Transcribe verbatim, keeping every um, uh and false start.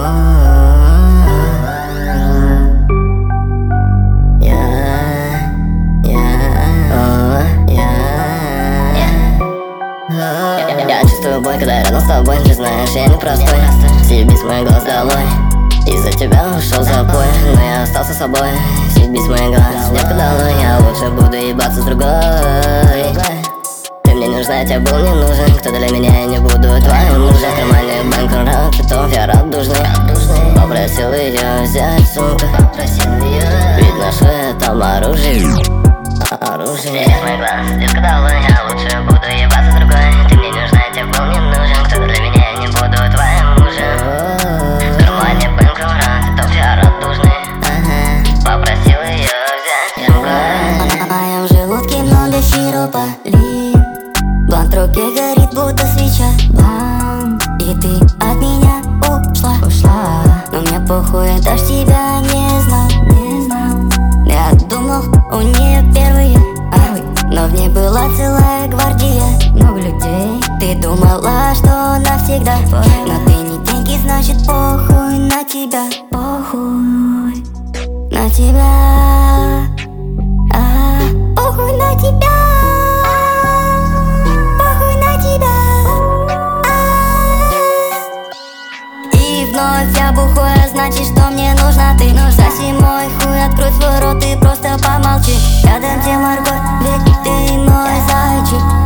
Я чувствую боль, когда я рядом с тобой. Ты знаешь, я не простой. Съебись мой глаз долой. Из-за тебя ушел запой, но я остался собой. Съебись мой глаз, детка долой. Я лучше буду ебаться с другой. Ты мне нужна, я тебе был не нужен. Кто для меня, я не буду твоим мужем. Карманный банкрот, питов я радужный. Попросил ее взять, сука. Видно, что я там оружие. Оружие. Мой глаз, детка долой. Я лучше буду ебаться с другой. Ты мне нужна, я тебе был не нужен. Кто для меня, я не буду твоим мужем. В кармане банкрот, питов я радужный. Попросил ее взять, сука. В моем желудке много сиропа. Блант в руке горит, будто свеча. Блант. И ты от меня ушла, ушла. Но мне похуй, я даже тебя не знал, не знал. Я думал, у нее первые, ай, но в ней была целая гвардия. Много людей. Ты думала, что навсегда, но ты не деньги, значит похуй на тебя. Похуй на тебя. А, похуй на тебя. Вновь я бухой, значит, что мне нужна ты. Соси мой хуй, открой свой рот и просто помолчи. Я дам тебе морковь, ведь ты мой зайчик.